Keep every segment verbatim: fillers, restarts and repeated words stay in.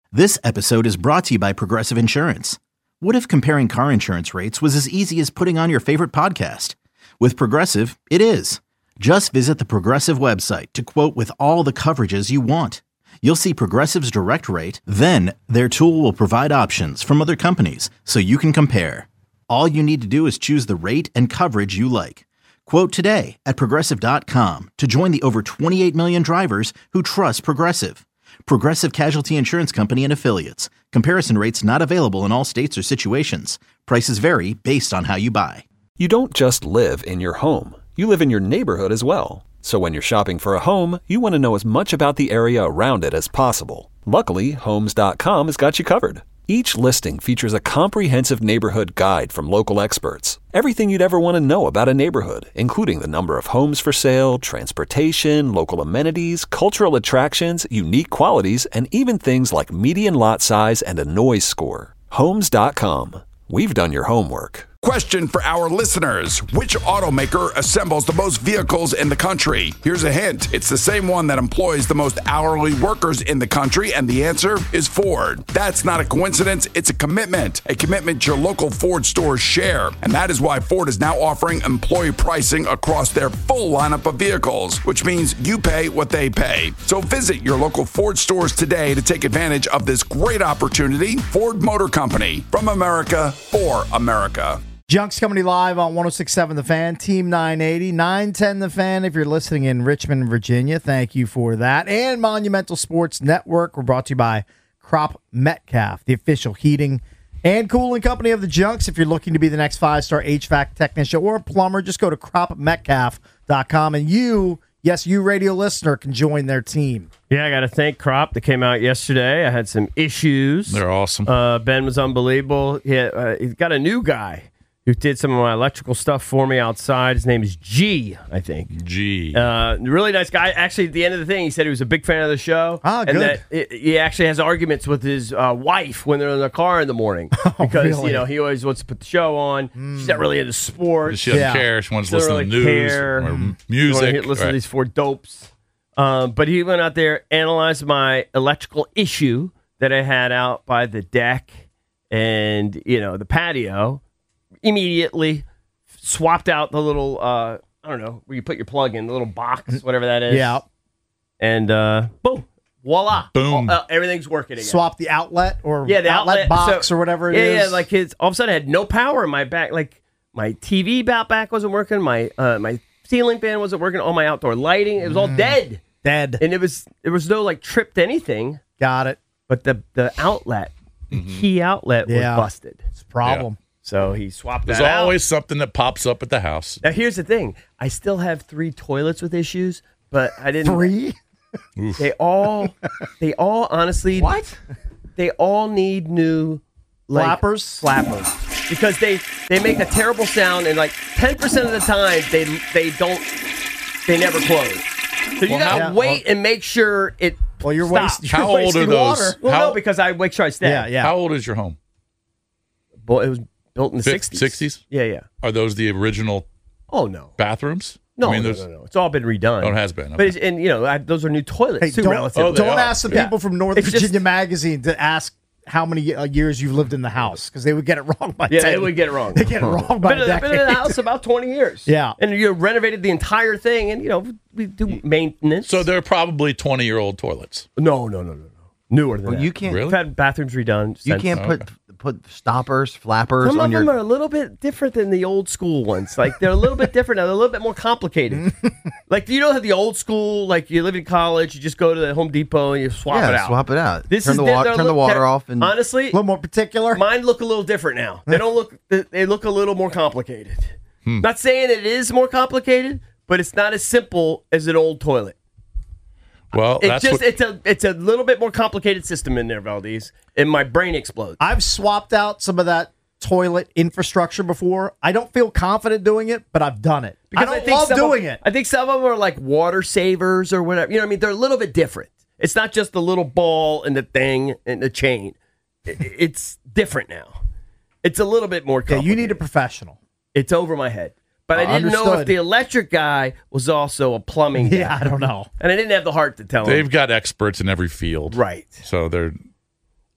This episode is brought to you by Progressive Insurance. What if comparing car insurance rates was as easy as putting on your favorite podcast? With Progressive, it is. Just visit the Progressive website to quote with all the coverages you want. You'll see Progressive's direct rate, then their tool will provide options from other companies so you can compare. All you need to do is choose the rate and coverage you like. Quote today at progressive dot com to join the over twenty-eight million drivers who trust Progressive. Progressive Casualty Insurance Company and Affiliates. Comparison rates not available in all states or situations. Prices vary based on how you buy. You don't just live in your home. You live in your neighborhood as well. So when you're shopping for a home, you want to know as much about the area around it as possible. Luckily, Homes dot com has got you covered. Each listing features a comprehensive neighborhood guide from local experts. Everything you'd ever want to know about a neighborhood, including the number of homes for sale, transportation, local amenities, cultural attractions, unique qualities, and even things like median lot size and a noise score. Homes dot com. We've done your homework. Question for our listeners. Which automaker assembles the most vehicles in the country? Here's a hint. It's the same one that employs the most hourly workers in the country, and the answer is Ford. That's not a coincidence. It's a commitment. A commitment your local Ford stores share. And that is why Ford is now offering employee pricing across their full lineup of vehicles, which means you pay what they pay. So visit your local Ford stores today to take advantage of this great opportunity. Ford Motor Company. From America, for America. Junks coming to you live on one oh six point seven The Fan, Team nine eighty, nine ten The Fan. If you're listening in Richmond, Virginia, thank you for that. And Monumental Sports Network. We're brought to you by Crop Metcalf, the official heating and cooling company of the Junks. If you're looking to be the next five-star H V A C technician or plumber, just go to crop metcalf dot com. And you, yes, you radio listener, can join their team. Yeah, I got to thank Crop that came out yesterday. I had some issues. They're awesome. Uh, Ben was unbelievable. He had, uh, he's got a new guy who did some of my electrical stuff for me outside. His name is G, I think. G. Uh, really nice guy. Actually, at the end of the thing, he said he was a big fan of the show. Ah, and good. that it, he actually has arguments with his uh, wife when they're in the car in the morning. Oh, because, really? you know, he always wants to put the show on. Mm. She's not really into sports. She doesn't Yeah. care. She wants to Doesn't listen really to news care. or Mm. music. You listen right. to these four dopes. Um, but he went out there, analyzed my electrical issue that I had out by the deck and, you know, the patio. Immediately swapped out the little, uh, I don't know, where you put your plug in, the little box, whatever that is. Yeah. And uh, boom, voila. Boom. All, uh, everything's working again. Swap the outlet or yeah, the outlet, outlet box so, or whatever it yeah, is. Yeah, like his, all of a sudden I had no power in my back. Like my T V out back wasn't working. My uh, my ceiling fan wasn't working. All my outdoor lighting, it was all dead. Dead. And it was, there was no like tripped anything. Got it. But the, the outlet, the key outlet Yeah. was busted. It's a problem. So he swapped There's that out. always something that pops up at the house. Now, here's the thing. I still have three toilets with issues, but I didn't. Three? They all, they all honestly. What? They all need new like, Flappers? Flappers. Because they, they make a terrible sound, and like ten percent of the time, they they don't, they never close. So you Well, gotta how- wait and make sure it Well, you're stops. wasting, you're How old wasting are those? water. Well, How- no, because I make sure I stay. Yeah, yeah. How old is your home? Well, it was built in the Fif- sixties. sixties? Yeah, yeah. Are those the original Oh, no. bathrooms? No, I mean, no, there's, no, no. It's all been redone. Oh, it has been. But Okay. it's, and you know, I, those are new toilets Hey, too. don't, relatively. Oh, they don't are. ask the Yeah. people from North It's Virginia just- Magazine to ask how many uh, years you've lived in the house, because they would get it wrong by Yeah, ten. they would get it wrong. They get it wrong by Been, a in- been in decade. the house about twenty years. Yeah. and you renovated the entire thing, and you know we do maintenance. So they're probably twenty-year-old toilets. no, no, no, no, no. Newer than Well, that. you can't. Really? We've had bathrooms redone. You since- can't put put stoppers, flappers Some on of your. them are a little bit different than the old school ones. Like they're a little bit different. They're a little bit more complicated. Like you know how the old school, like you live in college, you just go to the Home Depot and you swap yeah, it out. swap it out. This turn is the they're- water. they're Turn the look- water they're- off and honestly, A little more particular. mine look a little different now. They don't look. They look a little more complicated. Not saying it is more complicated, but it's not as simple as an old toilet. Well, It that's just what, it's a it's a little bit more complicated system in there, Valdez, and my brain explodes. I've swapped out some of that toilet infrastructure before. I don't feel confident doing it, but I've done it. I don't love some doing of, it. I think some of them are like water savers or whatever. You know what I mean? They're a little bit different. It's not just the little ball and the thing and the chain. I- It's different now. It's a little bit more Yeah, complicated. you need a professional. It's over my head. But I didn't know if Understood. the electric guy was also a plumbing guy. Yeah, I don't know. And I didn't have the heart to tell him. they've got experts in every field. Right. So they're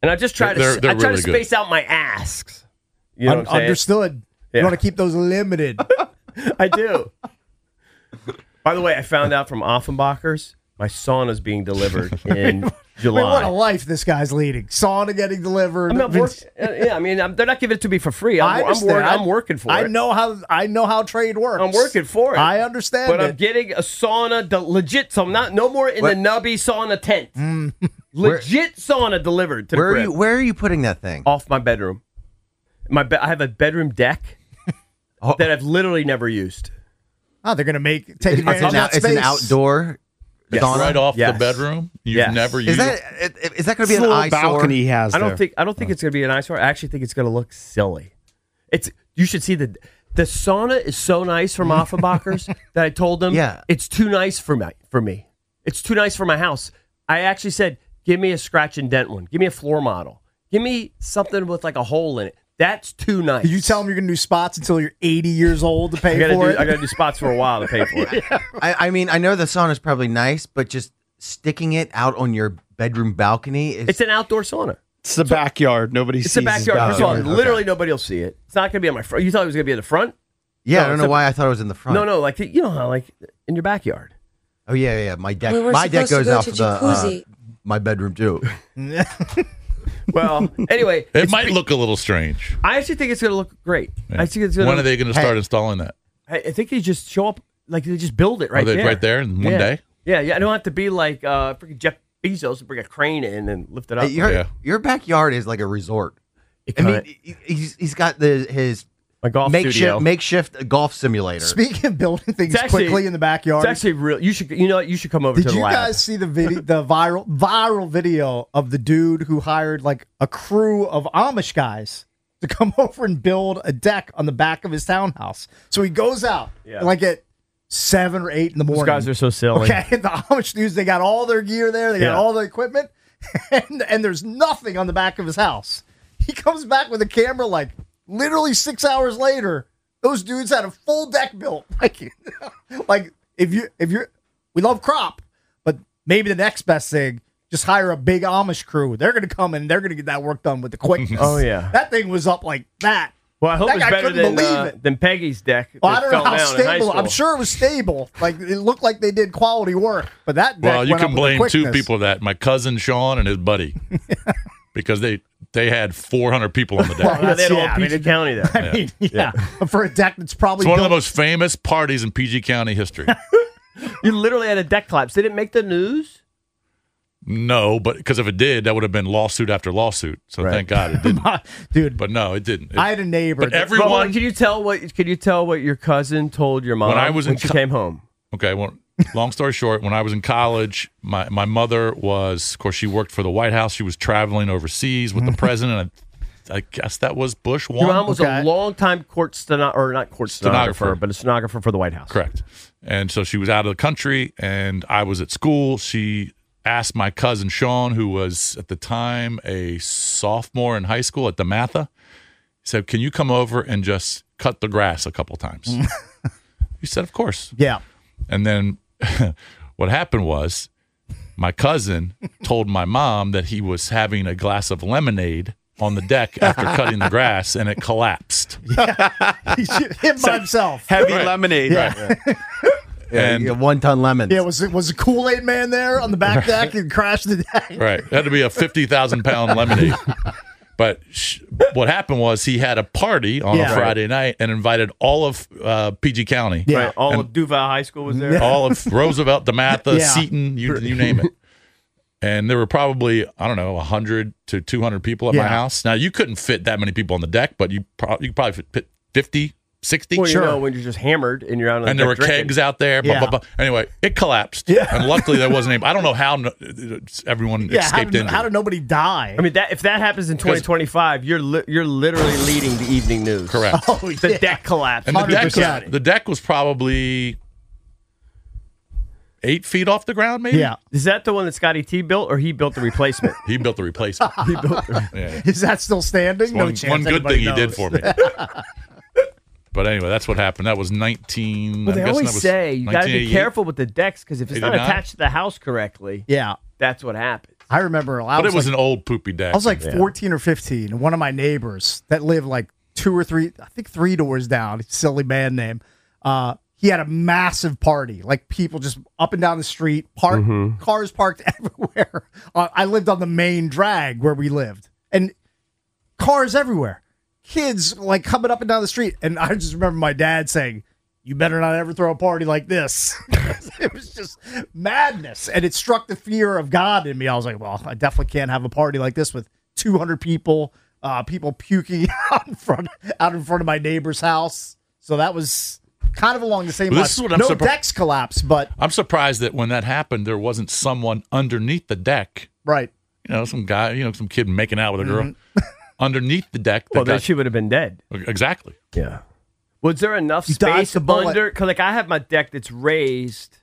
And I just try They're- to they're I try really to good. space out my asks. You know Un- what I'm saying? understood. Yeah. You want to keep those limited. I do. By the way, I found out from Offenbachers my sauna's being delivered in I July. mean, what a life this guy's leading. Sauna getting delivered. I'm not Vince- work, uh, yeah, I mean, I'm, they're not giving it to me for free. I'm, I I'm, understand. work, I- I'm working for I it. know how I know how trade works. I'm working for it. I understand But it. I'm getting a sauna, de- legit. So I'm not no more in What? the nubby sauna tent. Mm. Legit sauna delivered to the Where are crib. you? Where are you putting that thing? Off my bedroom. My be- I have a bedroom deck Oh. that I've literally never used. Oh, they're gonna make take It's, advantage an, of that out- it's an space. outdoor Yes. sauna. Right off Yes. the bedroom. You've Yes. never used Is that is that going to be It's an a little eyesore? balcony he has I don't there. think I don't think it's going to be an eyesore. I actually think it's going to look silly. It's you should see the the sauna is so nice from Offenbachers that I told them Yeah. it's too nice for me for me. It's too nice for my house. I actually said, give me a scratch and dent one. Give me a floor model. Give me something with like a hole in it. That's too nice. Did you tell them you're gonna do spots until you're eighty years old to I pay gotta for do, it? I gotta do spots for a while to pay for it. I, I mean, I know the sauna's probably nice, but just sticking it out on your bedroom balcony is. It's an outdoor sauna. It's the backyard. Nobody It's sees a his backyard. First of all, backyard. literally nobody will see it. It's not gonna be on my front. You thought it was gonna be in the front? yeah, no, I don't it's know a- why I thought it was in the front. No, no, like you know how like in your backyard. Oh yeah, yeah. My deck. We were my deck supposed goes to go off to the uh, jacuzzi. my bedroom too. Well, anyway, It it's might be- look a little strange. I actually think it's going to look great. I think it's going When are they going to Hey. start installing that? I I think they just show up, like they just build it right Are they there. right there in one yeah. day? Yeah, yeah. I don't have to be like uh, freaking Jeff Bezos and bring a crane in and lift it up. Hey, your Yeah. your backyard is like a resort. It I mean, kinda- he- he's he's got the his my golf makeshift studio. makeshift golf simulator. Speaking of building things It's actually- quickly in the backyard, It's actually real. You should, you know, what? You should come over did to the you lab. guys see the video, the viral viral video of the dude who hired like a crew of Amish guys to come over and build a deck on the back of his townhouse? So he goes out Yeah. like at seven or eight in the morning. Those guys are so silly. Okay, the Amish dudes, they got all their gear there, they got Yeah. all the equipment, and, and there's nothing on the back of his house. He comes back with a camera like literally six hours later. Those dudes had a full deck built. Like, like if you if you're, we love crop, but maybe the next best thing, just hire a big Amish crew. They're gonna come and they're gonna get that work done with the quickness. Oh, yeah. that thing was up like that. Well, I hope That it's guy better couldn't than believe uh, it. than Peggy's deck. Well, I that don't know fell how down in high stable. I'm school. sure it was stable. Like it looked like they did quality work, but that deck Well, you went up can with the blame two quickness. people for that. My cousin Sean and his buddy. Because they they had four hundred people on the deck. Well, Yeah, they had Yeah, all I mean, P G County there. I mean, yeah, But for a deck that's probably It's one of the built- most famous parties in P G County history. You literally had a deck collapse. Did it make the news? No, but because if it did, that would have been lawsuit after lawsuit. So thank God it didn't. dude. But no, it didn't. It- I had a neighbor. but that- everyone. Well, can you tell what? Can you tell what your cousin told your mom When I was in she co- came home? Okay, well, long story short, when I was in college, my, my mother was, of course, she worked for the White House. She was traveling overseas with the president. I, I guess that was Bush one. Your mom was Okay. a long-time court stenographer, or not court stenographer, Stenographer. but a stenographer for the White House. Correct. And so she was out of the country, and I was at school. She asked my cousin Sean, who was at the time a sophomore in high school at DeMatha, he said, "Can you come over and just cut the grass a couple times?" He said, "Of course." yeah, And then what happened was my cousin told my mom that he was having a glass of lemonade on the deck after cutting the grass, and it collapsed. him by himself. Heavy lemonade. Yeah. Yeah, And you get one ton lemons. Yeah, was it was a Kool Aid man there on the back deck and crashed the deck? right, it had to be a fifty thousand pound lemonade. But sh- what happened was he had a party on Yeah. a Friday night and invited all of uh, P G County, Yeah. Right. All And- of Duval High School was there. all of Roosevelt, DeMatha, Yeah. Seton, you, you name it. And there were probably, I don't know, one hundred to two hundred people at Yeah. my house. Now, you couldn't fit that many people on the deck, but you, pro- you could probably fit fifty, sixty. Well, you Sure. know, when you're just hammered and you're out on the And there were deck drinking. kegs out there. Blah, Yeah. blah, blah. Anyway, it collapsed. Yeah. And luckily, there wasn't any. I don't know how no, everyone Yeah, how escaped did, injury. how did nobody die? I mean, that if that happens in twenty twenty-five, you're li- you're literally leading the evening news. Correct. oh, The yeah. deck collapsed. And the deck, was, one hundred percent. the deck was probably eight feet off the ground, maybe? Yeah. Is that the one that Scotty T built, or he built the replacement? He built the replacement. He built. The, Yeah. Is that still standing? No One, chance. one good anybody thing he did knows. for me. But anyway, that's what happened. That was nineteen. well, they I'm guessing always that was say you got to be nineteen eighty-eight. careful with the decks because if it's not eighty-nine? attached to the house correctly, Yeah. that's what happens. I remember. I But was it was like, an old poopy deck. I was like fourteen or fifteen, and one of my neighbors that lived like two or three, I think three doors down, silly band name, uh, he had a massive party, like people just up and down the street, park, Mm-hmm. cars parked everywhere. Uh, I lived on the main drag where we lived, and cars everywhere. Kids like coming up and down the street, and I just remember my dad saying, "You better not ever throw a party like this." It was just madness, and it struck the fear of God in me. I was like, "Well, I definitely can't have a party like this with two hundred people, uh, people puking out in front, out in front of my neighbor's house." So that was kind of along the same Well, lines. this is what I'm no surpri- decks collapsed, but I'm surprised that when that happened, there wasn't someone underneath the deck. right. You know, some guy, you know, some kid making out with a girl underneath the deck. That Well, then got- she would have been dead. exactly. Yeah. Was there enough You dodged space the bullet. under? Because like I have my deck that's raised,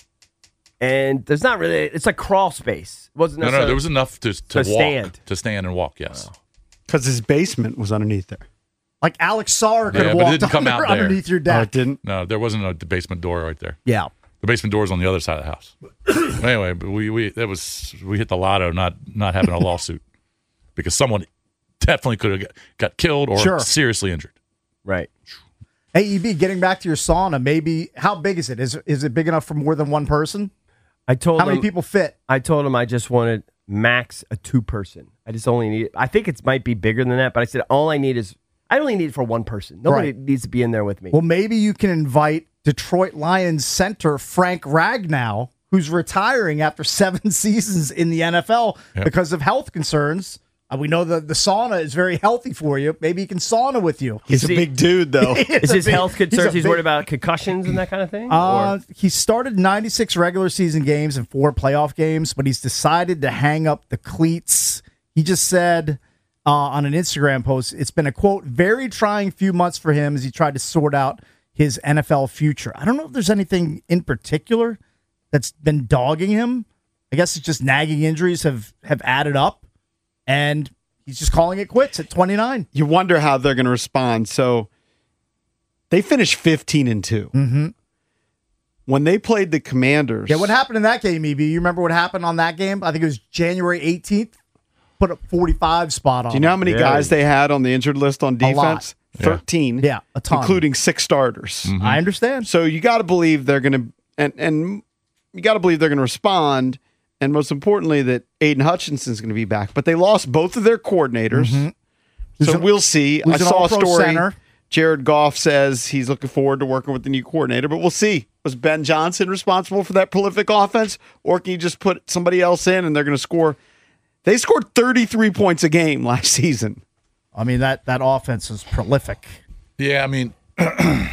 and there's not really. It's like crawl space. It wasn't No, no, necessarily- there was enough to to, To walk, stand. to stand and walk. Yes. Because his basement was underneath there. Like Alex Sarr could Yeah, have but it walked didn't come under, out there. underneath your Oh, deck. it didn't. No, there wasn't a basement door right there. Yeah. The basement door is on the other side of the house. Anyway, but we we that was we hit the lotto not not having a lawsuit because someone definitely could have got, got killed or Sure. seriously injured. right. Hey, E B, getting back to your sauna, maybe how big is it? Is is it big enough for more than one person? I told How many him, people fit? I told him I just wanted max a two person. I just only need. I think it might be bigger than that, but I said all I need is I only need it for one person. Nobody Right. needs to be in there with me. Well, maybe you can invite Detroit Lions center Frank Ragnow, who's retiring after seven seasons in the N F L Yep. because of health concerns. Uh, we know that the sauna is very healthy for you. Maybe he can sauna with you. He's a See- big dude, though. is his big- health concerns? a He's, big- worried about concussions and that kind of thing. Uh, Or- he started ninety-six regular season games and four playoff games, but he's decided to hang up the cleats. He just said uh, on an Instagram post, it's been a, quote, very trying few months for him as he tried to sort out his N F L future. I don't know if there's anything in particular that's been dogging him. I guess it's just nagging injuries have, have added up, and he's just calling it quits at twenty-nine. You wonder how they're going to respond. So they finished fifteen and two. Mm-hmm. When they played the Commanders. Yeah, what happened in that game, E B? You remember what happened on that game? I think it was January eighteenth. Put up forty-five spot on. Do you know how many Yeah. guys they had on the injured list on A lot. defense? thirteen. Yeah, a ton. Including six starters. I understand. So you got to believe they're going to, and and you got to believe they're going to respond, and most importantly that Aiden Hutchinson's going to be back. But they lost both of their coordinators, so Who's an- we'll see. I who's an saw a all-pro story. center. Jared Goff says he's looking forward to working with the new coordinator, but we'll see. Was Ben Johnson responsible for that prolific offense, or can you just put somebody else in and they're going to score? They scored thirty-three points a game last season. I mean, that, that offense is prolific. Yeah, I mean, the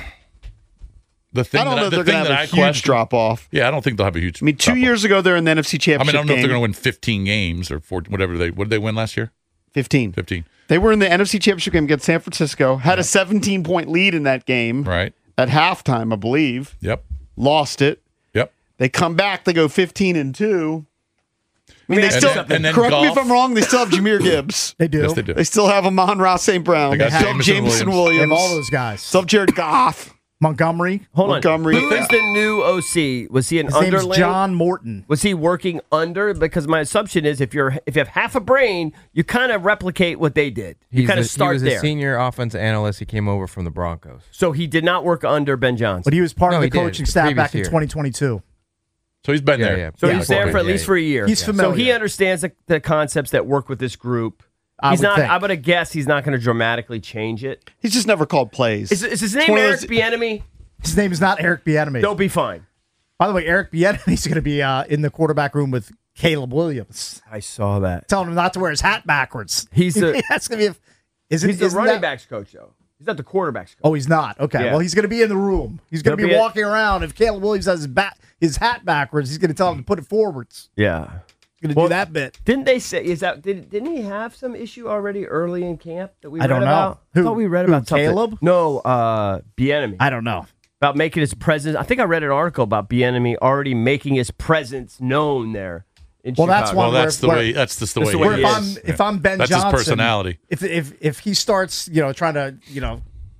thing I don't that know I, if the they're thing going to that have I a huge question, drop off. Yeah, I don't think they'll have a huge. I mean, two drop-off. years ago they're in the N F C I Championship mean, I don't know if game. they're going to win fifteen games or fourteen, whatever they. What did they win last year? fifteen. Fifteen. They were in the N F C Championship game against San Francisco, had a seventeen-point lead in that game Right. at halftime, I believe. Yep. Lost it. Yep. They come back, they go fifteen and two. I mean, they And still, then- and then correct me if golf. I'm wrong, they still have Jameer Gibbs. They do. Yes, they do. They still have Amon-Ra Saint Brown. They They got still have Jameson Jameson Williams. They Williams. have all those guys. Still have Jared Goff. Montgomery. Hold Montgomery. on. Who is the new O C? Was he an His name's underling? John Morton. Was he working under? Because my assumption is if you're if you have half a brain, you kind of replicate what they did. You He's kind a- of start he was there. a senior offensive analyst. He came over from the Broncos. So he did not work under Ben Johnson. But he was part No, of the he did. coaching The staff previous back in year. twenty twenty-two. So he's been Yeah, there. yeah. So Yeah, he's there for at yeah, least yeah. for a year. He's So familiar. he understands the, the concepts that work with this group. I He's would not. think. I'm gonna guess he's not going to dramatically change it. He's just never called plays. Is, is his It's name one of Eric those- Bieniemy? His name is not Eric Bieniemy. They'll be fine. By the way, Eric Bieniemy's going to be uh, in the quarterback room with Caleb Williams, I saw that. telling him not to wear his hat backwards. He's the- That's going to be. A, isn't, He's the isn't running that- backs coach, though. He's not the quarterbers coach. Oh, he's not. Okay. Yeah. Well, he's going to be in the room. He's going to He'll be, be at- walking around. If Caleb Williams has his bat, his hat backwards, he's going to tell him to put it forwards. Yeah. He's going to Well, do that bit. Didn't they say is that did, didn't he have some issue already early in camp that we I read don't know. about? Who? I thought we read Who, about something. Caleb? No, uh Bieniemy. I don't know. About making his presence. I think I read an article about Bieniemy already making his presence known there in Well, Chicago. that's Well, where- that's the where- way. That's just the That's way. the way he he Where if is. I'm if I'm Ben That's Johnson, his personality. If if if he starts, you know, trying to, you know,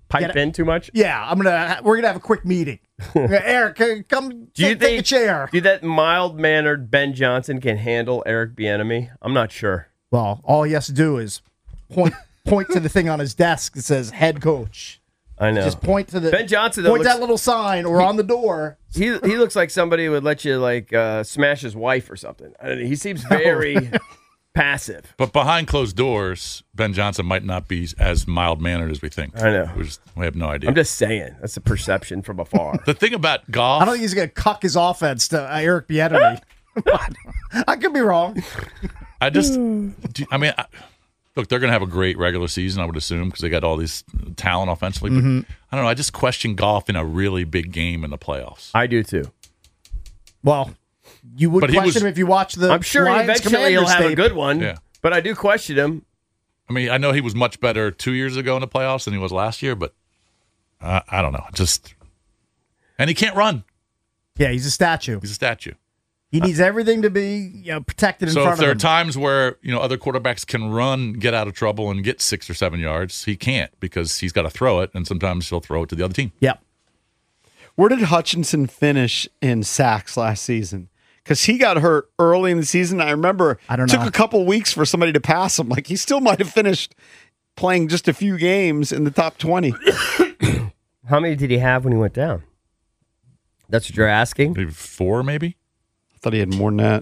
pipe Get- in too much? Yeah, I'm gonna. We're gonna have a quick meeting. Eric, come come Do you take, think take a chair. Do you that mild mannered Ben Johnson can handle Eric Bieniemy? I'm not sure. Well, all he has to do is point point to the thing on his desk that says head coach. I know. Just point to the Ben Johnson, though, Point looks- that little sign or on the door. He he looks like somebody who would let you like uh, smash his wife or something. I don't know, he seems very passive. But behind closed doors, Ben Johnson might not be as mild mannered as we think. I know. We, just, we have no idea. I'm just saying that's a perception from afar. the thing about golf, I don't think he's gonna cuck his offense to uh, Eric Bieniemy. I could be wrong. I just, do, I mean, I, look, they're going to have a great regular season, I would assume, because they got all these talent offensively. But Mm-hmm. I don't know. I just question golf in a really big game in the playoffs. I do too. Well, you would But he question was- him if you watch the. I'm sure Lions eventually he'll Commanders have a tape. good one. Yeah. But I do question him. I mean, I know he was much better two years ago in the playoffs than he was last year, but uh, I don't know. Just, and he can't run. Yeah, he's a statue. He's a statue. He needs everything to be you know, protected in So front if there of are him. times where you know other quarterbacks can run, get out of trouble, and get six or seven yards, he can't because he's got to throw it, and sometimes he'll throw it to the other team. Yep. Where did Hutchinson finish in sacks last season? Because he got hurt early in the season. I remember I don't it took know. a couple weeks for somebody to pass him. Like he still might have finished playing just a few games in the top twenty. How many did he have when he went down? That's what you're asking? Maybe four, maybe. I thought he had more than that.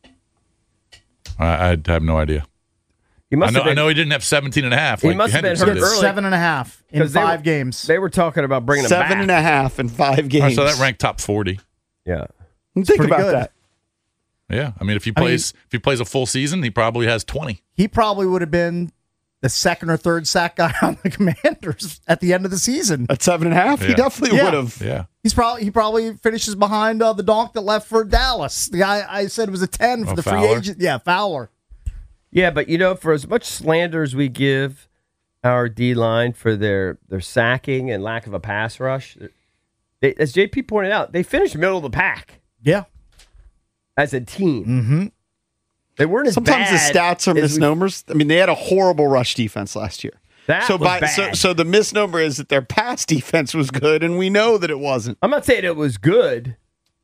I, I have no idea. He I must know, have been, I know he didn't have seventeen and a half. He Like must have been Hendrickson hurt did. early. Seven and a half in 'Cause they five were- games. They were talking about bringing him Seven back. and a half in five Oh, games. so that ranked top forty. Yeah. Think pretty about good. that. Yeah, I mean, if he I mean- plays, if he plays a full season, he probably has twenty. he probably would have been the second or third sack guy on the Commanders at the end of the season. At seven and a half, he Yeah. definitely Yeah. would have. Yeah, He's probably he probably finishes behind uh, the donk that left for Dallas. The guy I said was a ten for Oh, the Fowler? free agent. Yeah, Fowler. Yeah, but you know, for as much slander as we give our D line for their their sacking and lack of a pass rush, they, as J P pointed out, they finished middle of the pack Yeah. as a team. Mm-hmm. They weren't as Sometimes the bad stats are as we- misnomers. I mean, they had a horrible rush defense last year. That so was by so, bad. so the misnomer is that their pass defense was good, and we know that it wasn't. I'm not saying it was good.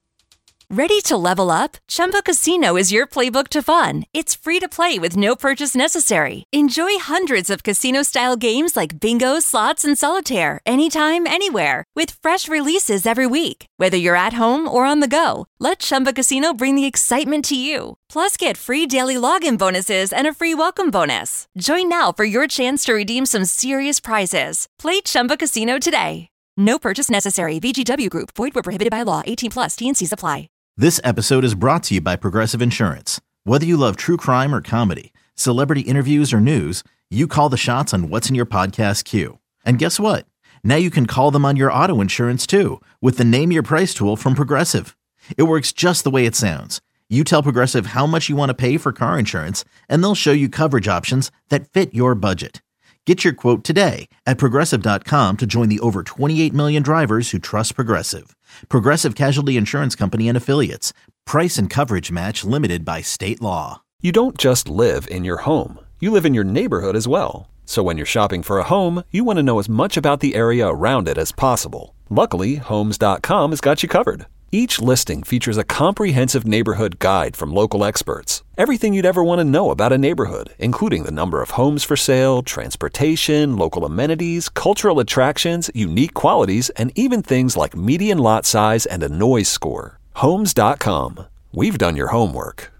Ready to level up? Chumba Casino is your playbook to fun. It's free to play with no purchase necessary. Enjoy hundreds of casino-style games like bingo, slots, and solitaire anytime, anywhere with fresh releases every week. Whether you're at home or on the go, let Chumba Casino bring the excitement to you. Plus, get free daily login bonuses and a free welcome bonus. Join now for your chance to redeem some serious prizes. Play Chumba Casino today. No purchase necessary. V G W Group. Void where prohibited by law. eighteen plus. T and C's apply. This episode is brought to you by Progressive Insurance. Whether you love true crime or comedy, celebrity interviews or news, you call the shots on what's in your podcast queue. And guess what? Now you can call them on your auto insurance too with the Name Your Price tool from Progressive. It works just the way it sounds. You tell Progressive how much you want to pay for car insurance, and they'll show you coverage options that fit your budget. Get your quote today at Progressive dot com to join the over twenty-eight million drivers who trust Progressive. Progressive Casualty Insurance Company and Affiliates. Price and coverage match limited by state law. You don't just live in your home. You live in your neighborhood as well. So when you're shopping for a home, you want to know as much about the area around it as possible. Luckily, Homes dot com has got you covered. Each listing features a comprehensive neighborhood guide from local experts. Everything you'd ever want to know about a neighborhood, including the number of homes for sale, transportation, local amenities, cultural attractions, unique qualities, and even things like median lot size and a noise score. Homes dot com. We've done your homework.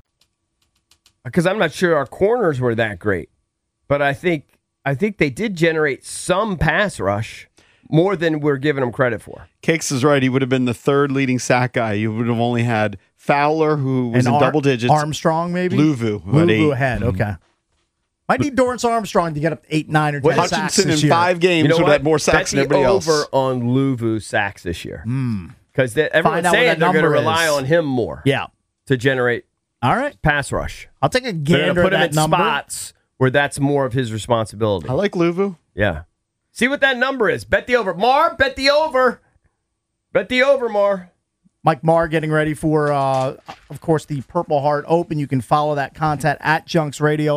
Because I'm not sure our corners were that great, but I think I think they did generate some pass rush more than we're giving them credit for. Cakes is right. He would have been the third leading sack guy. You would have only had Fowler, who was And in Ar- double digits. Armstrong, maybe? Luvu, who had eight. Luvu ahead. Okay. Might need Dorrance Armstrong to get up eight, nine, or ten sacks Hutchinson this in year. five games You know would what? have had more sacks Bet than the everybody else. over on Luvu sacks this year. Because everyone's Find out what saying that they're going to number rely is. on him more Yeah. to generate All right. pass rush. I'll take a They're going gander to put at him that in number. spots where that's more of his responsibility. I like Luvu. Yeah. See what that number is. Bet the over. Mar, bet the over. Bet the over, Mar. Mike Marr getting ready for, uh, of course, the Purple Heart Open. You can follow that content at Junks Radio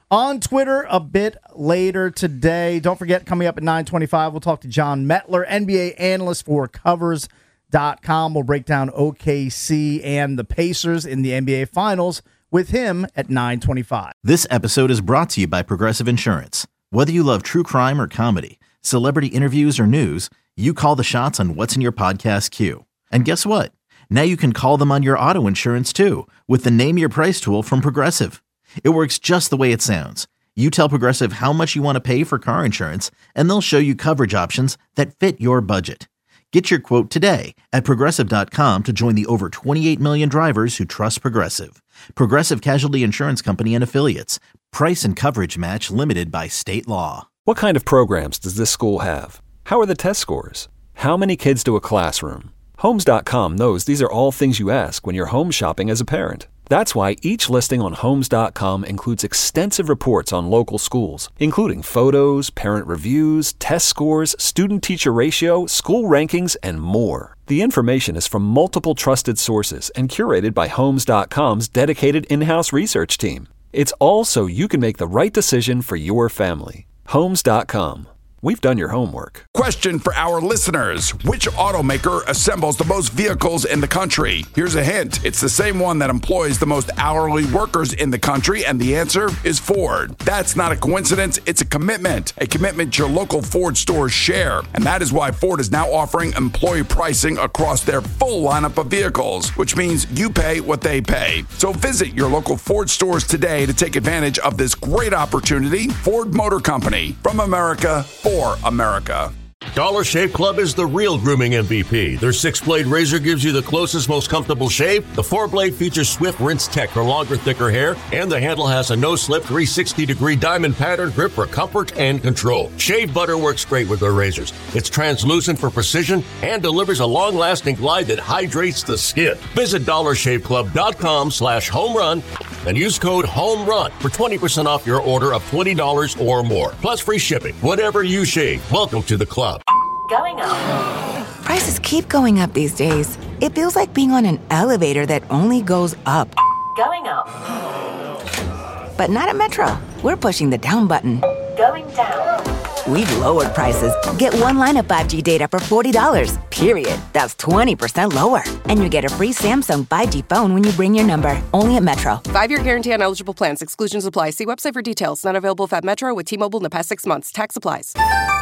On Twitter a bit later today. Don't forget, coming up at nine twenty-five, we'll talk to John Metler, N B A analyst for Covers dot com. We'll break down O K C and the Pacers in the N B A Finals with him at nine twenty-five. This episode is brought to you by Progressive Insurance. Whether you love true crime or comedy, celebrity interviews or news, you call the shots on what's in your podcast queue. And guess what? Now you can call them on your auto insurance too with the Name Your Price tool from Progressive. It works just the way it sounds. You tell Progressive how much you want to pay for car insurance, and they'll show you coverage options that fit your budget. Get your quote today at Progressive dot com to join the over twenty-eight million drivers who trust Progressive. Progressive Casualty Insurance Company and Affiliates. Price and coverage match limited by state law. What kind of programs does this school have? How are the test scores? How many kids to a classroom? Homes dot com knows these are all things you ask when you're home shopping as a parent. That's why each listing on Homes dot com includes extensive reports on local schools, including photos, parent reviews, test scores, student-teacher ratio, school rankings, and more. The information is from multiple trusted sources and curated by Homes dot com's dedicated in-house research team. It's all so you can make the right decision for your family. Homes dot com. We've done your homework. Question for our listeners. Which automaker assembles the most vehicles in the country? Here's a hint. It's the same one that employs the most hourly workers in the country, and the answer is Ford. That's not a coincidence. It's a commitment. A commitment your local Ford stores share. And that is why Ford is now offering employee pricing across their full lineup of vehicles, which means you pay what they pay. So visit your local Ford stores today to take advantage of this great opportunity. Ford Motor Company. From America, for America. Dollar Shave Club is the real grooming M V P. Their six-blade razor gives you the closest, most comfortable shave. The four-blade features Swift Rinse Tech for longer, thicker hair, and the handle has a no-slip three sixty degree diamond pattern grip for comfort and control. Shave butter works great with their razors. It's translucent for precision and delivers a long-lasting glide that hydrates the skin. Visit dollar shave club dot com slash home run and use code HOMERUN for twenty percent off your order of twenty dollars or more, plus free shipping. Whatever you shave, welcome to the club. Going up. Prices keep going up these days. It feels like being on an elevator that only goes up. Going up. But not at Metro. We're pushing the down button. Going down. We've lowered prices. Get one line of five G data for forty dollars, period. That's twenty percent lower. And you get a free Samsung five G phone when you bring your number. Only at Metro. Five-year guarantee on eligible plans. Exclusions apply. See website for details. Not available if at Metro with T-Mobile in the past six months. Tax applies.